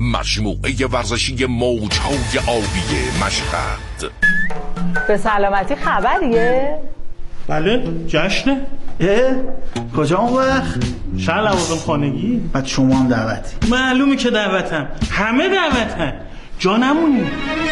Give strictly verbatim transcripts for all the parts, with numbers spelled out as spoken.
مجموعه ورزشی موج‌های آبی مشهد. به سلامتی خبریه؟ بله جشنه. اه کجا اون وقت؟ شهر لوازم خانگی. بعد شما هم دعوتی؟ معلومه که دعوتم، همه دعوتن، جا نمونی.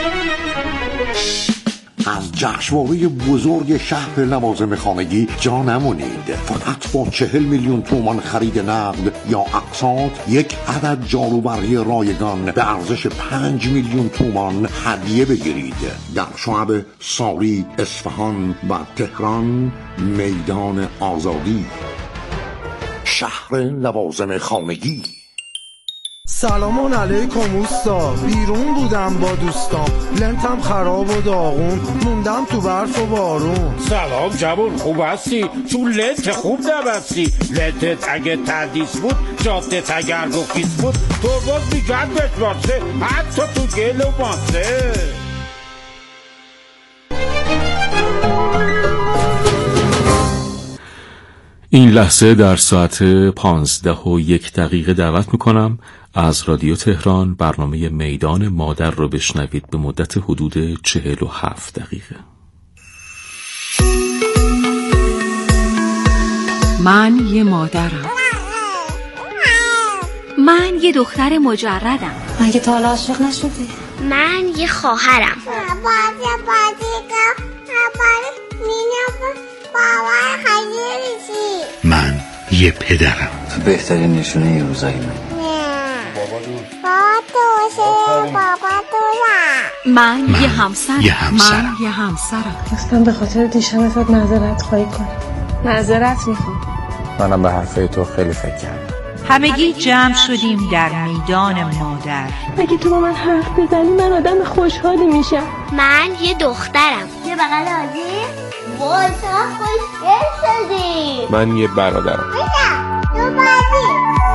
از جشنواره بزرگ شهر لوازم خانگی جا نمونید. فقط با چهل میلیون تومان خرید نقد یا اقساط یک عدد جاروبرقی رایگان به ارزش پنج میلیون تومان هدیه بگیرید. در شعب ساری، اصفهان و تهران، میدان آزادی. شهر لوازم خانگی. سلام علیکم اوستا، بیرون بودم با دوستام، لنتم خراب و داغون، موندم تو برف و بارون. سلام جوان، خوب هستی؟ تو لنت خوب نبستی. لنتت اگه تردیس بود، جادت اگر رخیص بود، تو باز میگرد بشماسه، حتی تو گل و ماسه. این لحظه در ساعت پانزده و یک دقیقه دعوت میکنم از رادیو تهران برنامه میدان مادر رو بشنوید به مدت حدود چهل و هفت دقیقه. من یه مادرم. من یه دختر مجردم. من که تا حالا عاشق نشدی. من یه خواهرم. بازی بازی کن. من یه پدرم. بهترین نشونه یه روزایی من. بابا دوشه بابا دوشه. من یه همسرم. یه همسرم. من یه همسرم. اصلا به خاطر دیشب ازت معذرت خواهی کنم. معذرت میخوام. منم به حرفای تو خیلی فکر کردم. همگی جمع شدیم در میدان مادر. اگه تو با من حرف بزنی من آدم خوشحالی میشم. من یه دخترم. یه بغل آزی وای تا خوشگل شدی. من یه برادرم. تو بازی.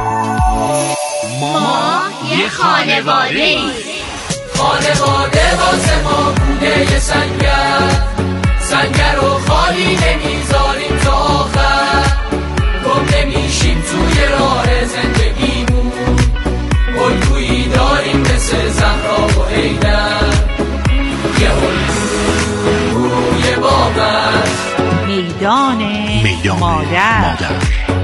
ما یه خانواده ایم. خانواده واسه ما بوده یه سنگر، سنگر رو خالی نمیذاریم تا آخر، گم نمیشیم توی راه زندگیمون، الگویی داریم مثل زهرا و حیدر، یه الگوی بابر. میدان, میدان مادر, مادر.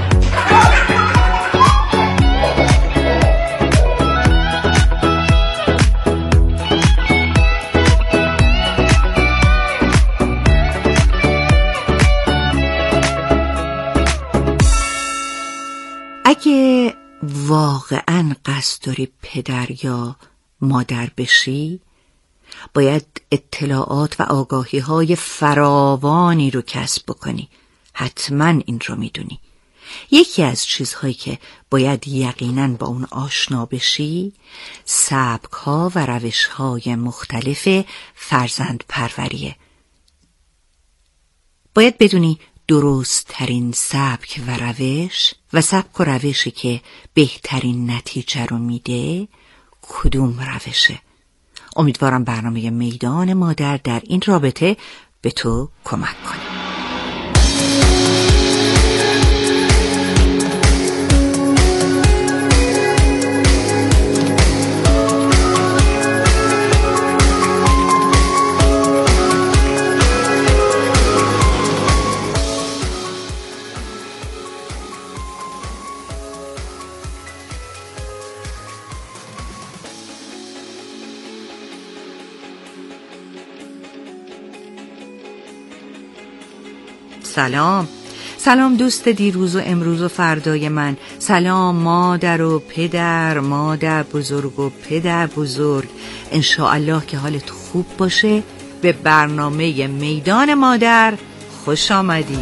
اگه واقعاً قصد داری پدر یا مادر بشی، باید اطلاعات و آگاهی های فراوانی رو کسب بکنی. حتماً این رو میدونی. یکی از چیزهایی که باید یقیناً با اون آشنا بشی، سبک ها و روش های مختلف فرزند پروریه. باید بدونی درست ترین سبک و روش و سبک و روشی که بهترین نتیجه رو میده کدوم روشه. امیدوارم برنامه میدان مادر در این رابطه به تو کمک کنه. سلام سلام دوست دیروز و امروز و فردای من. سلام مادر و پدر، مادر بزرگ و پدر بزرگ. انشاءالله که حالت خوب باشه. به برنامه میدان مادر خوش آمدی.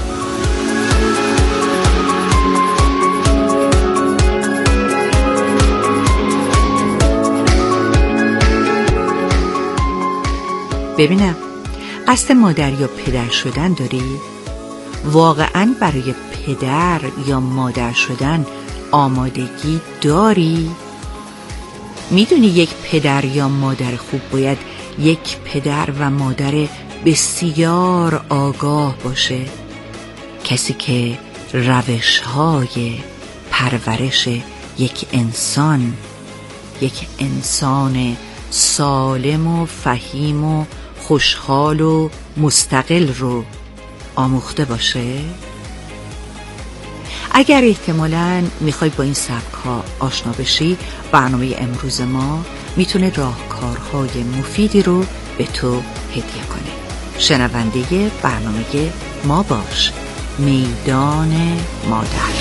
ببینم قصد مادر یا پدر شدن داری؟ واقعاً برای پدر یا مادر شدن آمادگی داری؟ میدونی یک پدر یا مادر خوب باید یک پدر و مادر بسیار آگاه باشه، کسی که روش‌های پرورش یک انسان، یک انسان سالم و فهیم و خوشحال و مستقل رو آموخته باشه؟ اگر احتمالاً میخوای با این سبک ها آشنا بشی، برنامه امروز ما میتونه راهکارهای مفیدی رو به تو هدیه کنه. شنونده برنامه ما باش، میدان مادر.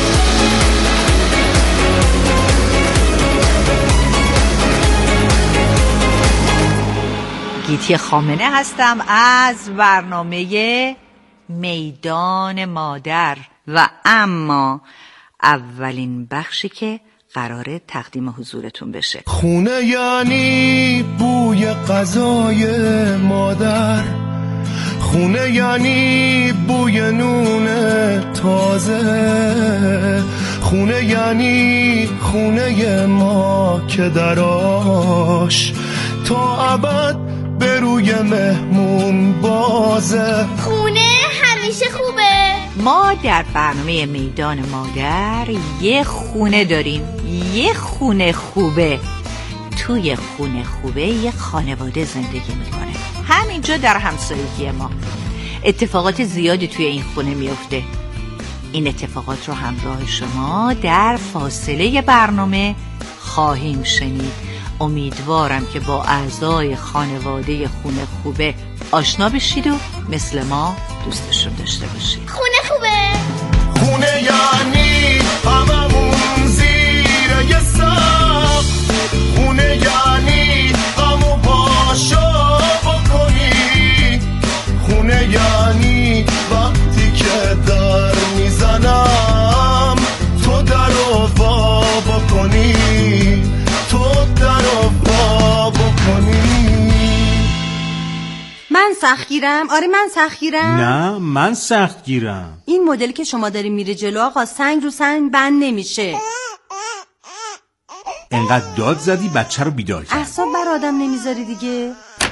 گیتی خامنه هستم از برنامه میدان مادر و اما اولین بخشی که قراره تقدیم حضورتون بشه. خونه یعنی بوی غذای مادر، خونه یعنی بوی نون تازه، خونه یعنی خونه ما که دراش تا ابد به روی مهمون بازه. خونه همیشه خوبه. ما در برنامه میدان مادر یه خونه داریم، یه خونه خوبه. توی خونه خوبه یه خانواده زندگی میکنه، همینجا در همسایگی ما. اتفاقات زیادی توی این خونه میفته. این اتفاقات رو همراه شما در فاصله برنامه خواهیم شنید. امیدوارم که با اعضای خانواده خونه خوبه آشنا بشید و مثل ما دوستشون داشته باشید. خونه خوبه. خونه یعنی هممون زیر یه سقف، خونه یعنی غمو پاشا بکنی، خونه یعنی وقتی که در میزنم تو درو وا بکنی، تو درو وا بکنی. من سختگیرم؟ آره من سختگیرم. نه من سختگیرم. این مدلی که شما داریم میره جلو آقا، سنگ رو سنگ بند نمیشه. انقدر داد زدی بچه رو بیدار کرد. اعصاب بر آدم نمیذاری دیگه.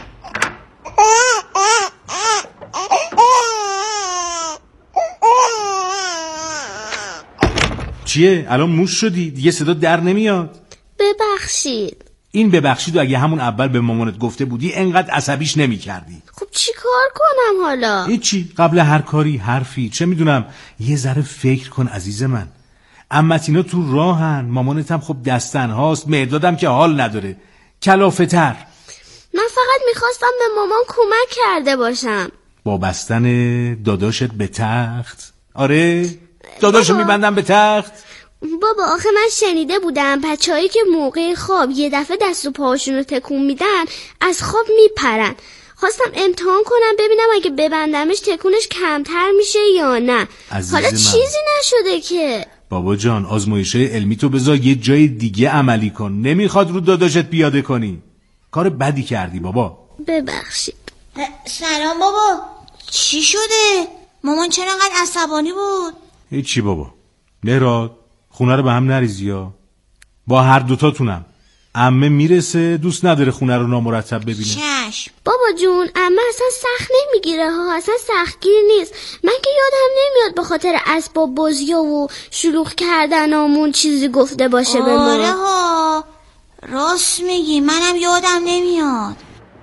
چیه؟ الان موش شدی؟ دیگه صدا در نمیاد. ببخشید. این ببخشید و اگه همون اول به مامانت گفته بودی انقدر عصبیش نمی کردی. خب چی کار کنم حالا؟ هیچی، قبل هر کاری حرفی، چه میدونم، یه ذره فکر کن عزیز من. عمت اینا تو راهن، مامانت هم خب دستن هاست، مهدادم که حال نداره، کلافه تر. من فقط میخواستم به مامان کمک کرده باشم با بستن داداشت به تخت. آره داداشو میبندم به تخت. بابا آخه من شنیده بودم بچه‌هایی که موقع خواب یه دفعه دست و پاهاشون رو تکون میدن از خواب میپرن. خواستم امتحان کنم ببینم اگه ببندمش تکونش کمتر میشه یا نه. حالا من. چیزی نشده که. بابا جان آزمایش‌های علمی تو بذار یه جای دیگه عملی کن، نمیخواد رو داداشت پیاده کنی. کار بدی کردی بابا. ببخشید. سلام بابا. چی شده؟ مامان چرا انقدر عصبانی بود؟ هیچی بابا. مهراد خونه رو به هم نریزی ها. با هر دوتاتونم. عمه میرسه دوست نداره خونه رو نامرتب ببینه. چشم. بابا جون عمه اصلا سخت نمیگیره ها، اصلا سختگیر نیست. من که یادم نمیاد به خاطر اسباب بازی‌ها و شلوغ کردنامون چیزی گفته باشه به ما. آره ها راست میگی، منم یادم نمیاد.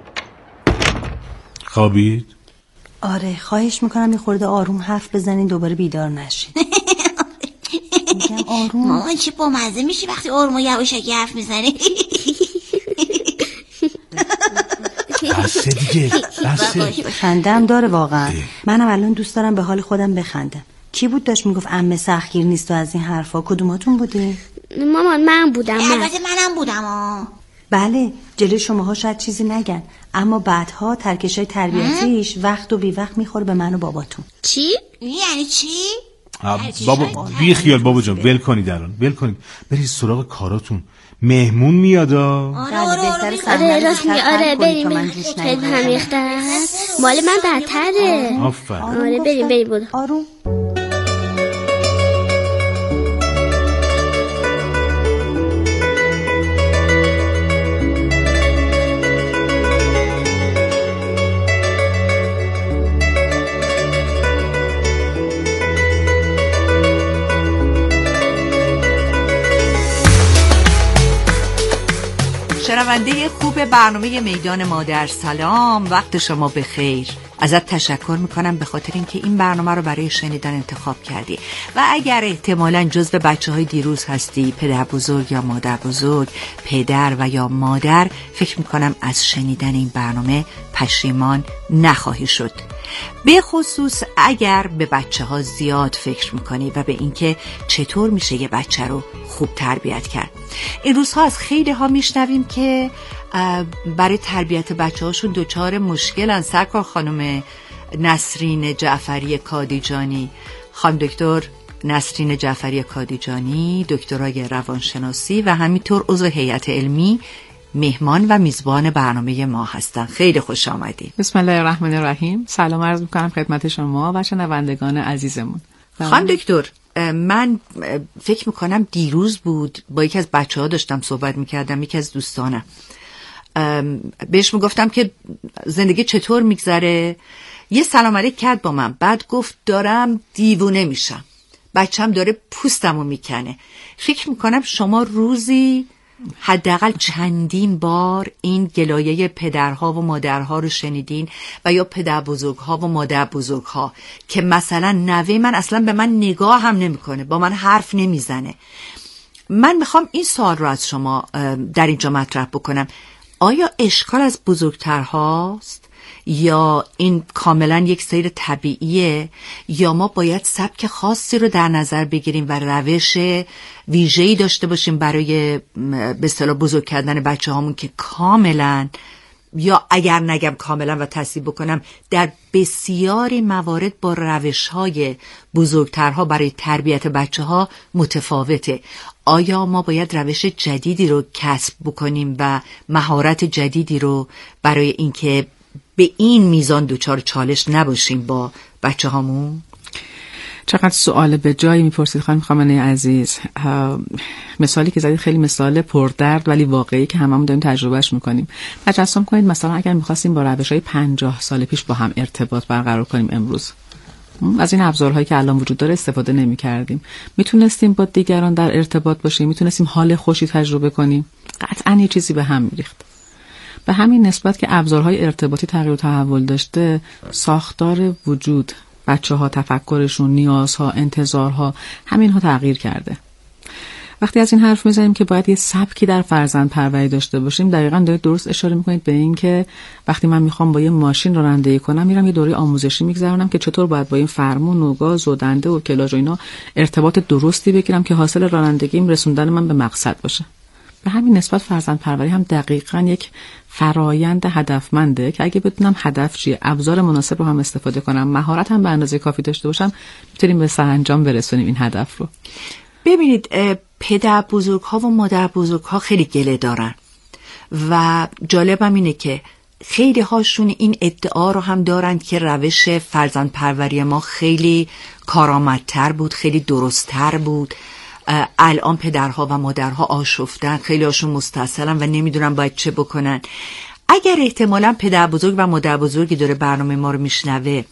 خوابید؟ آره خواهش میکنم یه خورده آروم حرف بزنین دوباره بیدار نشین. میگم آروم. مامان چه بامزه میشی وقتی آروم و یواشکی حرف میزنی. بسه دیگه بسه. خندم داره واقعا. منم الان دوست دارم به حال خودم بخندم. کی بود داشت میگفت عمه سختگیر نیست و از این حرفا؟ کدوماتون بودین؟ مامان من بودم. من. البته منم بودم آه. بله جلوی شماها شاید چیزی نگن اما بعدها ترکشای تربیتیش وقت و بی وقت میخوره به من و باباتون. چی؟ یعنی چی؟ بابا بی خیال بابا جان، ول کنید الان، ول کنید برید سراغ کاراتون. مهمون میاد. آره آره آره راست میگه. آره بریم خیلی همیخته هست. مال من بدتره. آفرین. آره بریم بریم بود. آروم. شنونده خوب برنامه میدان مادر، سلام، وقت شما بخیر. ازت تشکر میکنم به خاطر اینکه این برنامه رو برای شنیدن انتخاب کردی و اگر احتمالاً جزو بچه های دیروز هستی، پدر بزرگ یا مادر بزرگ، پدر و یا مادر، فکر میکنم از شنیدن این برنامه پشیمان نخواهی شد. به خصوص اگر به بچه ها زیاد فکر میکنی و به اینکه چطور میشه یه بچه رو خوب تربیت کرد. این روزها از خیلی ها میشنویم که برای تربیت بچه هاشون دوچار مشکلن. سرکار خانم نسرین جعفری کادیجانی، خانم دکتر نسرین جعفری کادیجانی، دکترای روانشناسی و همینطور عضو هیئت علمی، مهمان و میزبان برنامه ما هستن. خیلی خوش آمدید. بسم الله الرحمن الرحیم. سلام عرض میکنم خدمت شما و شنوندگان عزیزمون. خانم دکتر، من فکر میکنم دیروز بود با یکی از بچه ها داشتم صحبت میکردم، یکی از دوستانم، بهش میگفتم که زندگی چطور میگذره. یه سلام علیک کرد با من، بعد گفت دارم دیوونه میشم، بچم داره پوستمو میکنه. فکر میکنم شما روزی حداقل چندین بار این گلایه پدرها و مادرها رو شنیدین و یا پدر بزرگها و مادر بزرگها که مثلا نوه من اصلا به من نگاه هم نمیکنه، با من حرف نمیزنه. من میخوام این سوال رو از شما در اینجا مطرح بکنم. آیا اشکال از بزرگترهاست یا این کاملا یک سیر طبیعیه یا ما باید سبک خاصی رو در نظر بگیریم و روش ویژه‌ای داشته باشیم برای به اصطلاح بزرگ کردن بچه هامون که کاملا، یا اگر نگم کاملا و تصحیح بکنم، در بسیاری موارد با روش‌های بزرگترها برای تربیت بچه ها متفاوته؟ آیا ما باید روش جدیدی رو کسب بکنیم و مهارت جدیدی رو برای اینکه به این میزان دوچار چالش نباشیم با بچه هامون؟ چقدر سوال به جایی میپرسید خانم خامنه‌ای عزیز. مثالی که زدید خیلی مثال پردرد ولی واقعی که هممون داریم تجربهش میکنیم. تجسم کنید مثلا اگر میخواستیم با روش‌های پنجاه سال پیش با هم ارتباط برقرار کنیم، امروز از این ابزارهایی که الان وجود داره استفاده نمی‌کردیم، میتونستیم با دیگران در ارتباط باشیم، میتونستیم حال خوشی تجربه کنیم، قطعاً یه چیزی به هم میریخت. به همین نسبت که ابزارهای ارتباطی تغییر و تحول داشته، ساختار وجود بچه‌ها، تفکرشون، نیازها، انتظارها، همینها تغییر کرده. وقتی از این حرف میزنیم که باید یه سبکی در فرزند پروری داشته باشیم، دقیقاً دارید درست اشاره میکنید به این که وقتی من میخوام با یه ماشین رانندگی کنم، میرم یه دوره آموزشی میگذرونم که چطور باید با این فرمون و گاز و دنده و کلاژ و اینا ارتباط درستی بگیرم که حاصل رانندگیم رسوندن من به مقصد باشه. به همین نسبت فرزند پروری هم دقیقاً یک فرایند هدفمنده که اگه بدونم هدف چیه، ابزار مناسب رو هم استفاده کنم، مهارت هم به اندازه کافی داشته باشم، میتونیم به سرانجام برسونیم این هدف رو. ببینید، پدر بزرگ ها و مادر بزرگ ها خیلی گله دارن و جالبم اینه که خیلی هاشون این ادعا رو هم دارن که روش فرزند پروری ما خیلی کارآمدتر بود، خیلی درستتر بود. الان پدرها و مادرها آشفتن، خیلی هاشون مستاصلن و نمیدونن باید چه بکنن. اگر احتمالاً پدر بزرگ و مادر بزرگی داره برنامه ما رو میشنوه،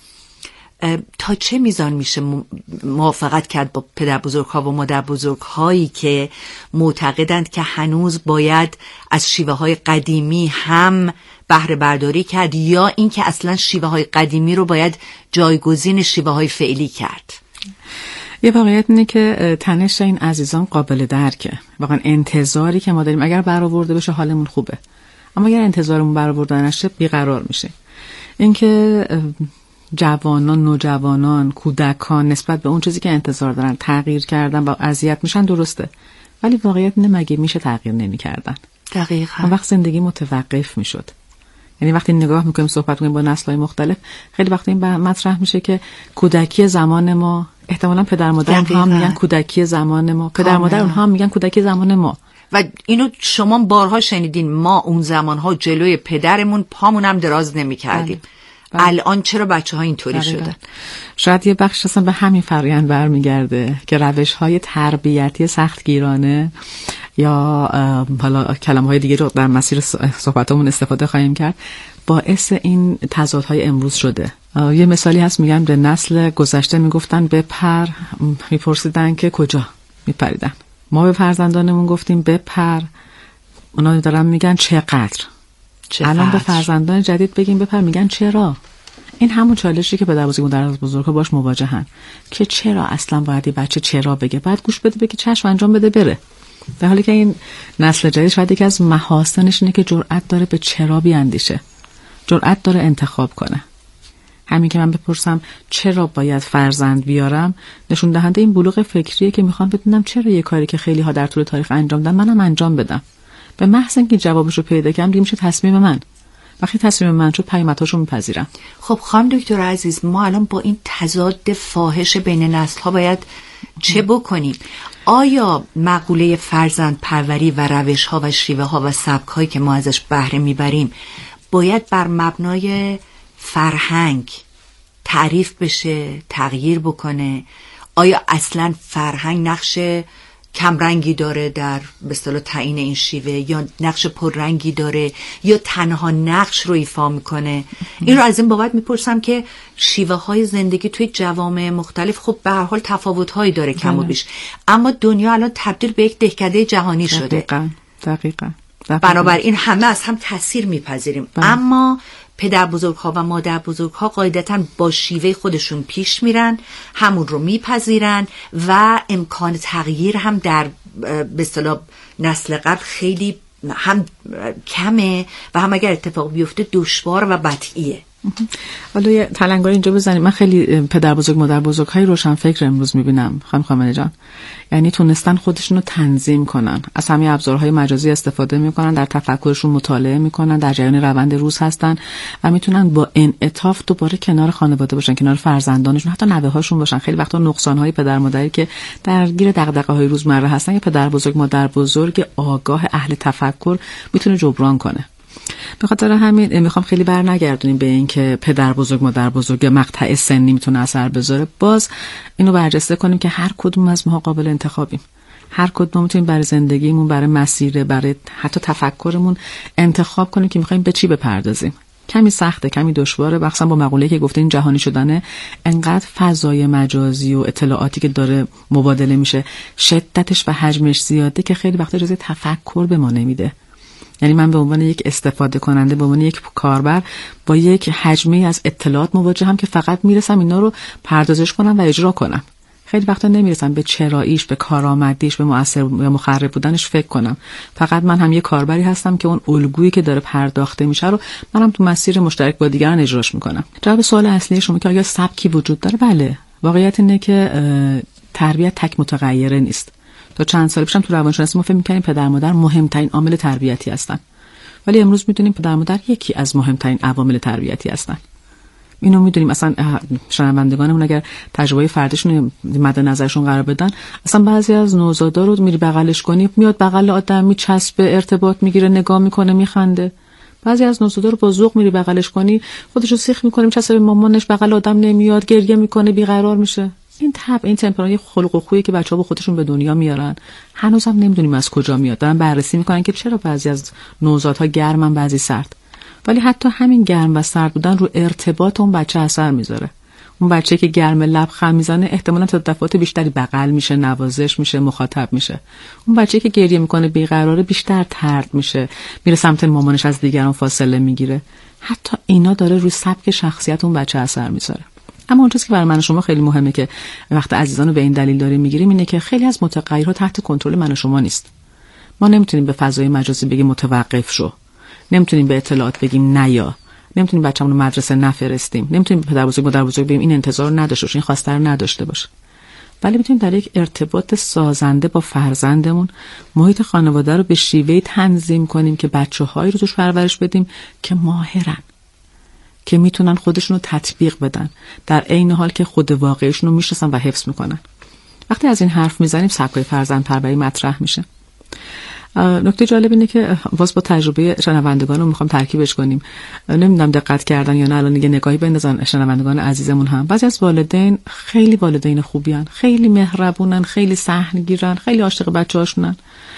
تا چه میزان میشه موافقت کرد با پدر بزرگ ها و مادر بزرگ هایی که معتقدند که هنوز باید از شیوه های قدیمی هم بهره برداری کرد یا اینکه اصلا شیوه های قدیمی رو باید جایگزین شیوه های فعلی کرد؟ یه واقعیت اینه که تنش این عزیزان قابل درکه. واقعا انتظاری که ما داریم اگر برآورده بشه حالمون خوبه، اما اگر انتظارمون برآورده نشه بیقرار میشه. اینکه جوانان، نوجوانان، کودکان نسبت به اون چیزی که انتظار دارن تغییر کردن و اذیت میشن درسته، ولی واقعیت اینه مگه میشه تغییر نمی‌کردن؟ دقیقاً. اون وقت زندگی متوقف میشد. یعنی وقتی نگاه میکنیم صحبت میکنیم با نسل‌های مختلف، خیلی وقت این مطرح میشه که کودکی زمان ما، احتمالاً پدر مادر اونها هم میگن کودکی زمان ما، پدر مادر اونها هم میگن کودکی زمان ما. و اینو شما بارها شنیدین، ما اون زمانها جلوی پدرمون پامون هم دراز نمی‌کردیم. بله. الان چرا بچه ها اینطوری شدن؟ شاید یه بخش اصلا به همین فرآیند برمیگرده که روش های تربیتی سختگیرانه یا حالا کلمه های دیگه رو در مسیر صحبتامون استفاده خواهیم کرد، باعث این تضادهای امروز شده. یه مثالی هست، میگن به نسل گذشته میگفتن بپر، میپرسیدن که کجا؟ میپریدن. ما به فرزندانمون گفتیم بپر، اونا دارن میگن چقدر. الان به فرزندان جدید بگیم بپر، میگن چرا. این همون چالشی که پدر بزرگ مادر بزرگا باش مواجهن که چرا اصلا باید یه بچه چرا بگه، بعد گوش بده بگه چشم انجام بده بره. در حالی که این نسل جدید شاید یکی از محاسنش اینه که جرأت داره به چرا بیاندیشه، جرأت داره انتخاب کنه. همین که من بپرسم چرا باید فرزند بیارم نشون دهنده این بلوغ فکریه که میخوان بدونم چرا یه کاری که خیلی ها در طول تاریخ انجام دادن منم انجام بدم. به محض اینکه جوابش رو پیدا کنم دیگه میشه تصمیم من. وقتی تصمیم من شد پیامدهاشو میپذیرم. خب خانم دکتر عزیز، ما الان با این تضاد فاحش بین نسل ها باید چه بکنیم؟ آیا مقوله فرزند پروری و روش ها و شیوه ها و سبک هایی که ما ازش بهره میبریم باید بر مبنای فرهنگ تعریف بشه، تغییر بکنه؟ آیا اصلا فرهنگ نقش کمرنگی داره در به اصطلاح تعیین این شیوه، یا نقش پررنگی داره، یا تنها نقش رو ایفا میکنه؟ این رو از این بابت میپرسم که شیوه های زندگی توی جوامع مختلف خب به هر حال تفاوت هایی داره کم و بیش، اما دنیا الان تبدیل به یک دهکده جهانی شده. دقیقاً دقیقاً, دقیقاً. بنابراین همه از هم تاثیر میپذیریم، اما پدر بزرگ ها و مادر بزرگ ها قاعدتاً با شیوه خودشون پیش میرن، همون رو میپذیرن و امکان تغییر هم در به اصطلاح نسل قبل خیلی هم کمه و هم اگر اتفاق بیفته دشوار و بطئیه. حالا یه تلنگاری اینجا بزنیم. من خیلی پدر بزرگ مادر بزرگ های روشن فکر امروز میبینم خانم خامنه جان، یعنی تونستن خودشون رو تنظیم کنن، از همه ابزارهای مجازی استفاده میکنن، در تفکرشون مطالعه میکنن، در جریان روند روز هستن و میتونن با انعطاف دوباره کنار خانواده باشن، کنار فرزندانشون، حتی نوه هاشون باشن. خیلی وقتا نقصان های پدر مادری که درگیر دغدغه های روزمره هستن، یه پدر بزرگ مادر بزرگ آگاه اهل تفکر میتونه جبران کنه. به خاطر همین میخوام خیلی بر نگردونیم به این که پدر بزرگ مادر بزرگ مقطع سنی میتونه اثر بذاره. باز اینو برجسته کنیم که هر کدوم از ما قابل انتخابیم، هر کدوم میتونیم برای زندگیمون، برای مسیر، برای حتی تفکرمون انتخاب کنیم که میخوایم به چی بپردازیم. کمی سخته، کمی دشواره، مخصوصا با مقوله‌ای که گفته این جهانی شدنه، انقدر فضای مجازی و اطلاعاتی که داره مبادله میشه شدتش و حجمش زیاده که خیلی وقتا اجازه تفکر به ما نمیده. یعنی من به عنوان یک استفاده کننده، به عنوان یک کاربر با یک حجمی از اطلاعات مواجهم که فقط میرسم اینا رو پردازش کنم و اجرا کنم. خیلی وقتا نمیرسم به چراییش، به کارآمدیش، به مؤثر یا مخرب بودنش فکر کنم. فقط من هم یک کاربری هستم که اون الگویی که داره پرداخته میشه رو منم تو مسیر مشترک با دیگران اجراش میکنم. جواب سوال اصلی شما که آیا سبکی وجود داره؟ بله. واقعیت اینه که تربیت تک متغیره نیست. تا چند سال پیشم تو روانشناسی ما فکر می‌کردیم پدر مادر مهمترین عامل تربیتی هستن، ولی امروز می‌دونیم پدر مادر یکی از مهمترین عوامل تربیتی هستن. اینو می‌دونیم. اصلا شنوندگانمون اگر تجربه فردیشون مد نظرشون قرار بدن، اصلا بعضی از نوزادا رو میری بغلش کنی میاد بغل آدم، میچسبه، ارتباط میگیره، نگاه میکنه، میخنده. بعضی از نوزادا رو با ذوق میری بغلش کنی خودشو سیخ میکنه، میچسبه به مامانش، بغل آدم نمیاد، گریه میکنه، بیقرار میشه. این تب، این تمپرامنت، خلق و خویی که بچه‌ها با خودشون به دنیا میارن هنوزم نمیدونیم از کجا میاد. دارن بررسی میکنن که چرا بعضی از نوزادها گرمن بعضی سرد، ولی حتی همین گرم و سرد بودن رو ارتباط اون بچه اثر میذاره. اون بچه که گرم لبخند میزنه احتمالاً تا دفعات بیشتری بغل میشه، نوازش میشه، مخاطب میشه. اون بچه که گریه میکنه، بیقراره، بیشتر طرد میشه، میره سمت مامانش، از دیگران فاصله میگیره. حتی اینا داره روی سبک شخصیت اون بچه اثر میذاره. اما اون چیزی که برای من و شما خیلی مهمه که وقت عزیزان رو به این دلیل داریم میگیریم اینه که خیلی از متغیرها تحت کنترل من و شما نیست. ما نمیتونیم به فضای مجازی بگیم متوقف شو، نمیتونیم به اطلاعات بگیم نیا، نمیتونیم بچه‌مون رو مدرسه نفرستیم، نمیتونیم پدر بزرگ مادر بزرگ بگیم این انتظار رو نداشته باش، این خواسته رو نداشته باش. ولی میتونیم در یک ارتباط سازنده با فرزندمون محیط خانواده رو به شیوهی تنظیم کنیم که بچه‌هایی رو توش پرورش بدیم که ماهرن، که میتونن خودشون رو تطبیق بدن، در عین حال که خود واقعیشون رو میشناسن و حفظ میکنن. وقتی از این حرف میزنیم سبکای فرزند پروری مطرح میشه. نکته جالب اینه که واس با تجربه شنوندگان رو میخوام ترکیبش کنیم. نمیدونم دقت کردن یا نه، الان دیگه نگاهی بندازن شنوندگان عزیزمون هم. بعضی از والدین خیلی والدین خوبیان، خیلی مهربونن، خیلی سهلگیرن، خیلی عاشق بچه‌هاشونن.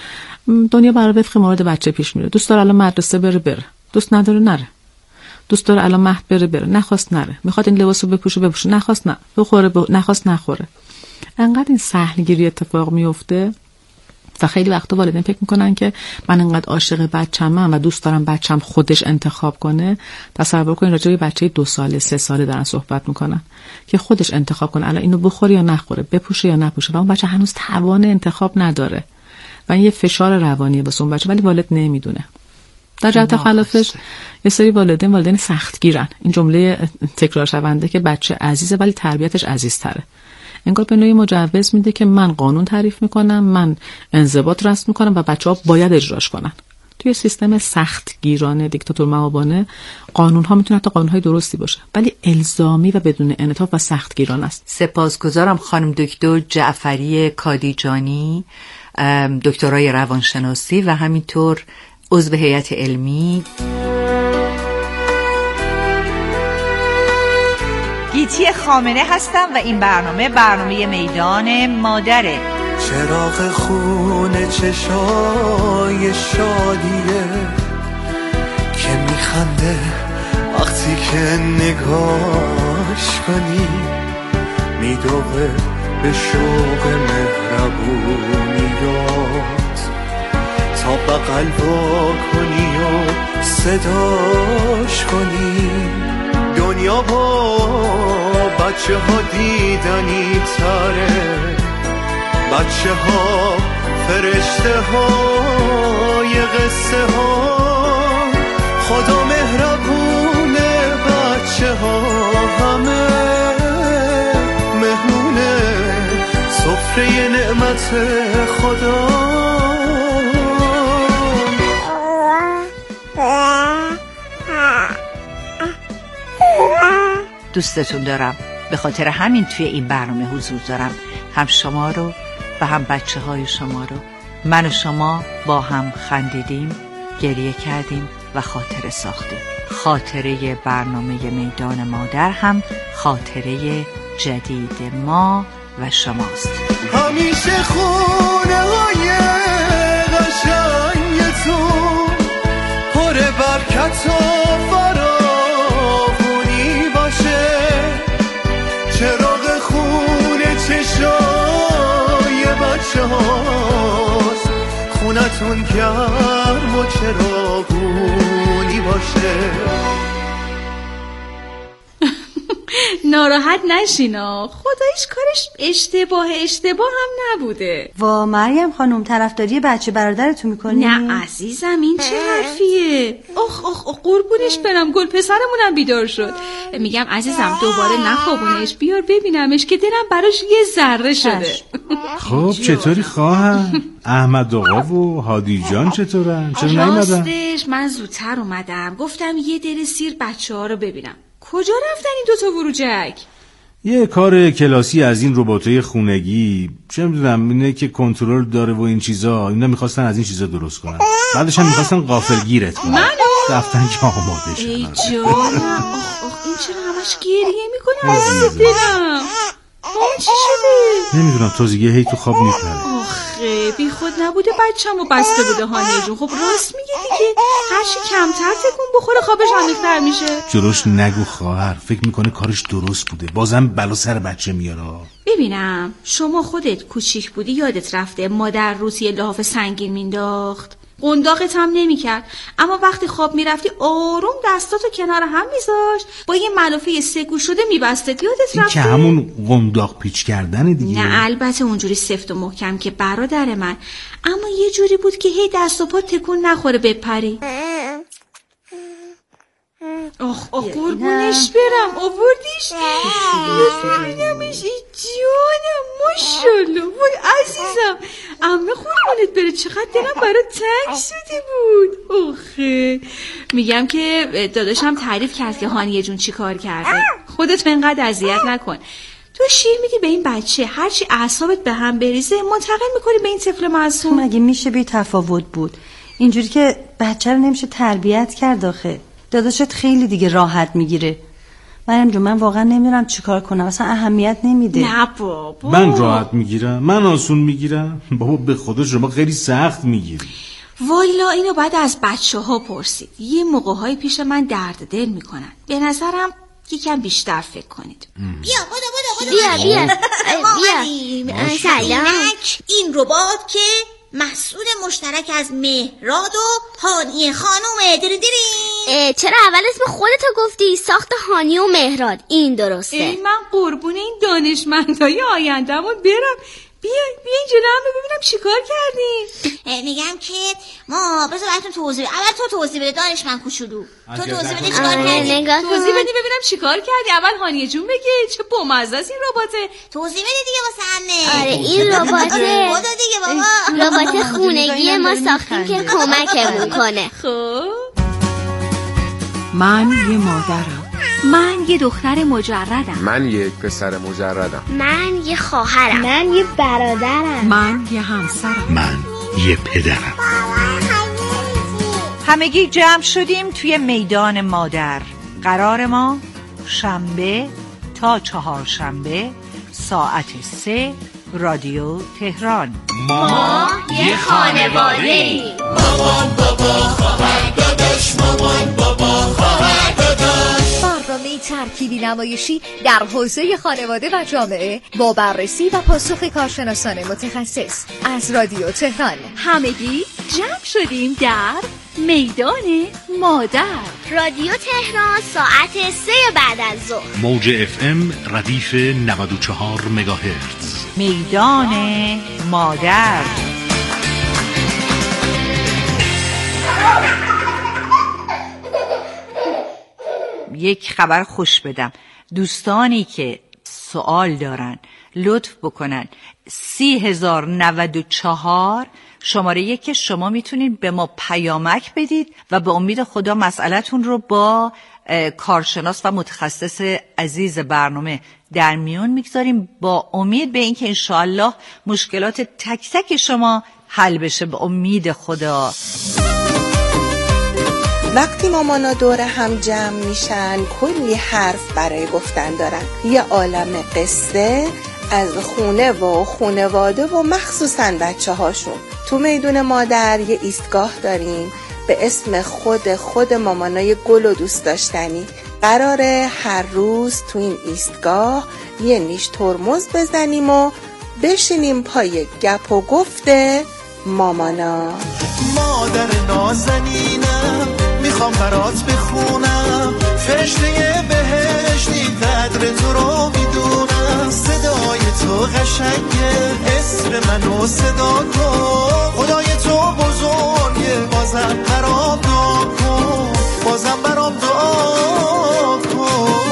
دنیا برای وفق مورد بچه پیش میره. دوست داره الان مدرسه بره بره، دوست نداره نره. دوست داره الان مهد بره بره، نخواست نره. میخواد این لباسو بپوشه بپوشه، نخواست نه بخوره ب... نخواست نخوره. انقدر این سهلگیری اتفاق میفته و خیلی وقتا والدین فکر میکنن که من انقدر عاشق بچه‌م و دوست دارم بچه‌م خودش انتخاب کنه. تصور کنین راجع به بچه دو ساله سه ساله دارن صحبت میکنن که خودش انتخاب کنه الان اینو بخوره یا نخوره، بپوشه یا نپوشه، و اون بچه هنوز توان انتخاب نداره و این یه فشار روانیه واسه اون بچه، ولی والد نمیدونه. در جهت خلافش یه سری والدین والدین سختگیرن. این جمله تکرار شونده که بچه عزیزه ولی تربیتش عزیزتره. انگار به نوعی مجوز میده که من قانون تعریف میکنم، من انضباط رسم میکنم و بچه‌ها باید اجراش کنن. توی سیستم سختگیرانه دیکتاتور مآبانه قانون ها میتونه حتی قانون های درستی باشه ولی الزامی و بدون انعطاف و سختگیرانه است. سپاسگزارم خانم دکتر جعفری کادیجانی، دکترای روانشناسی و همینطور عضو هیئت علمی. گیتی خامنه هستم و این برنامه برنامه میدان مادره. چراغ خونه چشای شادیه که میخنده وقتی که نگاش کنی، میدوه به شوق مهربونیات تا بغل وا کنی و صداش کنی. دنیا با بچه ها دیدنی تره، بچه ها فرشته های قصه ها، خدا مهربونه، بچه ها همه مهمونه سفره نعمت خدا. دوستتون دارم، به خاطر همین توی این برنامه حضور دارم، هم شما رو و هم بچه های شما رو. من و شما با هم خندیدیم، گریه کردیم و خاطره ساختیم. خاطره برنامه میدان مادر هم خاطره جدید ما و شماست. همیشه خونه های قشنگتون پر برکت و فراوونی باشه، چراغ خونه چشای بچه هاست، خونتون گرم و چراغونی باشه. ناراحت نشینا، خدایش کارش اشتباه اشتباه هم نبوده. وا مریم خانم، طرفداری بچه برادرتون میکنی؟ نه عزیزم، این چه حرفیه؟ اخ اخ اخ قربونش برم، گل پسرمونم بیدار شد. میگم عزیزم دوباره نخوابونش، بیار ببینمش که دلم براش یه ذره شده. خب چطوری خواهم؟ احمد آقا و هادی جان چطورن؟ چرا نیومدن؟ راستش من زودتر اومدم، گفتم یه دل سیر بچه ها رو ببینم. کجا رفتن این دوتا وروجک؟ یه کار کلاسی از این رباتای خونگی، چه میدونم، اینه که کنترل داره و این چیزا. اینا میخواستن از این چیزا درست کنن، بعدش هم میخواستن غافلگیرت کنن. منو؟ رفتن که آماده شدن. ای جانم، آخ آخ این چرا همش گریه میکنه عزیز دلم؟ مامان چی شده؟ نمیدونم، تازگی هی تو خواب میپره. آخه بی خود نبوده بچه‌مو بسته بوده هانیه جون. خب راست میگه دیگه، هرچی کمتر تکون بخوره خوابش عمیق‌تر میشه. جلوش نگو خواهر، فکر میکنه کارش درست بوده، بازم بلا سر بچه میاره. ببینم شما خودت کوچیک بودی یادت رفته مادر روز یه لحاف سنگین مینداخت، قنداقت هم نمی کرد، اما وقتی خواب می رفتی آروم دستاتو کنار هم می زاشت، با یه ملافه سه گوش شده می بستت. یادت رفته؟ این که همون قنداق پیچ کردن دیگه. نه البته اونجوری سفت و محکم که برادر من، اما یه جوری بود که هی دست و پا تکون نخوره بپری. آخ آخ قربونش برم، آوردیش ببینمش. ای جانم ماشالله، وای عزیزم، عمه قربونت بره، چقدر دلم برات تنگ شده بود. آخه میگم که داداشم تعریف کرد که هانیه جون چی کار کرده. خودت انقدر اذیت نکن، تو شیر میدی به این بچه، هرچی اعصابت به هم بریزه منتقل میکنی به این طفل معصوم. مگه میشه بی تفاوت بود؟ اینجوری که بچه رو نمیشه تربیت کرد. آخه داداشت خیلی دیگه راحت میگیره. مریم جون من واقعا نمیدونم چیکار کنم، اصلا اهمیت نمیده. نه بابا، من راحت میگیرم، من آسون میگیرم. بابا به خدا شما خیلی سخت میگیری. والا اینو باید از بچه ها پرسید. یه موقع های پیش من درد دل میکنن، به نظرم یکم بیشتر فکر کنید. بیا بودو بودو بودو بیا بیا بیا سلام. این ربات که محصول مشترک از مهراد و هانیه خانومه. دیری دیری. چرا اول اسم خودتو گفتی؟ ساخت هانی و مهراد، این درسته. ای من قربون این دانشمندای آینده‌مون برم. بیا بیا اینجا هم ببینم چیکار کردین. میگم که ما بذار براتون توضیح بده. اول تو توضیح بده دانشمند کوچولو. تو توضیح بده چیکار کردی. توضیح بده ببینم چیکار کردی. اول هانیه جون بگه چه بامزه است این رباته. توضیح بده دیگه واسه عمه. آره این رباته. خدا دیگه بابا. ربات خونگی ما ساختیم که کمکمون کنه. خب من یه مادرم. من یه دختر مجردم. من یک پسر مجردم. من یه خواهرم. من یه برادرم. من یه همسرم. من یه پدرم. همگی جمع شدیم توی میدان مادر. قرار ما شنبه تا چهار شنبه ساعت سه رادیو تهران. ما یه خانواده‌ایم. مامان بابا خواهر داداش، مامان بابا خواهر داداش. برنامه ترکیبی نمایشی در حوزه خانواده و جامعه با بررسی و پاسخ کارشناسان متخصص از رادیو تهران. همگی جمع شدیم در میدان مادر. رادیو تهران ساعت سه بعد از ظهر. موج اف ام ردیف نود و چهار مگاهرتز. میدان مادر. یک خبر خوش بدم. دوستانی که سوال دارن لطف بکنن سی هزار نود و چهار شماره یک که شما میتونید به ما پیامک بدید و به امید خدا مسئله‌تون رو با کارشناس و متخصص عزیز برنامه در میون میگذاریم با امید به اینکه انشاءالله مشکلات تک تک شما حل بشه به امید خدا. وقتی مامانا دور هم جمع میشن کلی حرف برای گفتن دارن. یه عالم قصه از خونه و خونواده و مخصوصا بچه هاشون. تو میدون مادر یه ایستگاه داریم به اسم خود خود مامانای گل و دوست داشتنی. قراره هر روز تو این ایستگاه یه نیش ترمز بزنیم و بشینیم پای گپ و گفت مامانا. مادر نازنینم میخوام برات بخونم، فرشته بهشتی قدر تو رو میدونم. صدای تو قشنگه، اسم منو صدا کن. خدای تو بزرگه، بازم برام دعا کن، بازم برام دعا کن.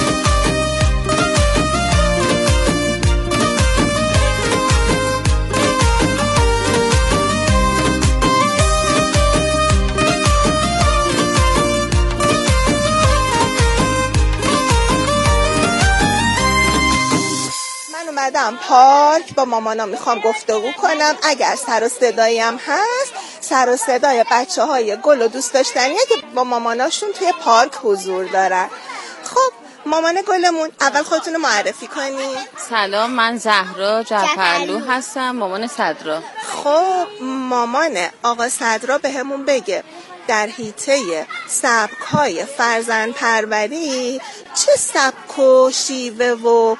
اومدم پارک با مامانا میخوام گفتگو کنم. اگر سر و صدایی هم هست، سر و صدای بچه های گل و دوست داشتنیه که با ماماناشون توی پارک حضور دارن. خب مامان گلمون اول خودتون رو معرفی کنی. سلام، من زهرا جعفرلو هستم، مامان صدرا. خب مامان آقا صدرا به همون بگه در حیطه سبک‌های فرزند پروری چه سبک و شیوه و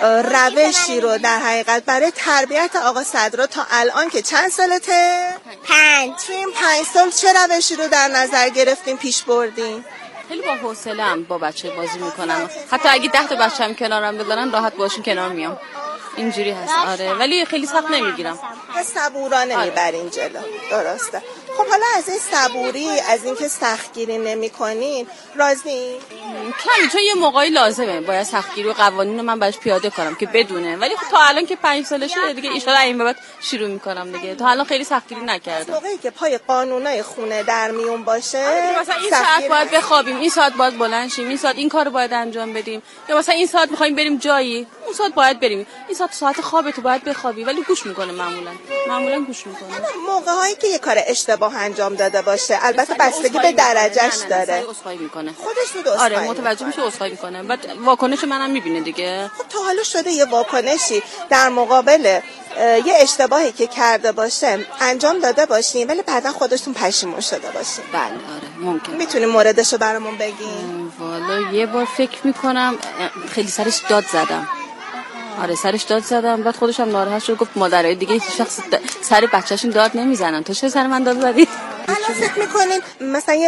روشی رو در حقیقت برای تربیت آقا صدرا تا الان که چند سالته؟ پنج. توی این پنج سال چه روشی رو در نظر گرفتیم پیش بردیم؟ خیلی با حوصله‌ام با بچه بازی میکنم. حتی اگه ده تا بچه‌م کنارم بذارن راحت باشون کنار میام. اینجوری هست. آره ولی خیلی سخت نمیگیرم. صبورانه آره. میبرین جلو. درسته. خب حالا از این صبوری، از اینکه سختگیری نمی‌کنین راضی؟ کمی، چون یه موقعی لازمه باید سختگیری و قوانین رو من باش پیاده کنم که بدونه. ولی خب تا الان که پنج سالشه دیگه ان شاءالله این بعد شروع میکنم دیگه. تا الان خیلی سختگیری نکردم. موقعی که پای قانونای خونه در میون باشه، مثلا این ساعت باید بخوابیم، این ساعت باید بلند شیم، این ساعت این کارو باید انجام بدیم، یا مثلا این ساعت می‌خوایم بریم جایی، اون ساعت باید بریم. این ساعت ساعت خوابت باید بخوابی، ولی گوش میکنه معمولا. معمولا گوش میکنه. موقع‌هایی که یه کار اشتباه انجام داده باشه، البته بستگی به درجهش داره. عذرخواهی میکنه. خودش رو آره متوجه میشه، عذرخواهی میکنه. بعد واکنش منم میبینه دیگه. خب تا حالا شده یه واکنشی در مقابل یه اشتباهی که کرده باشه انجام داده باشین ولی بعدا خودتون پشیمون شده باشین؟ بله آره ممکن. میتونین موردشو برامون بگین؟ والا یه بار فکر میکنم خیلی سرش داد زدم. آره سرش داد زدم، بعد خودش هم ناراحت شد، گفت مادرای دیگه شخص سر بچه‌شون داد نمیزنن. تو چه سر من داد زدی؟ الان فکر میکنین مثلا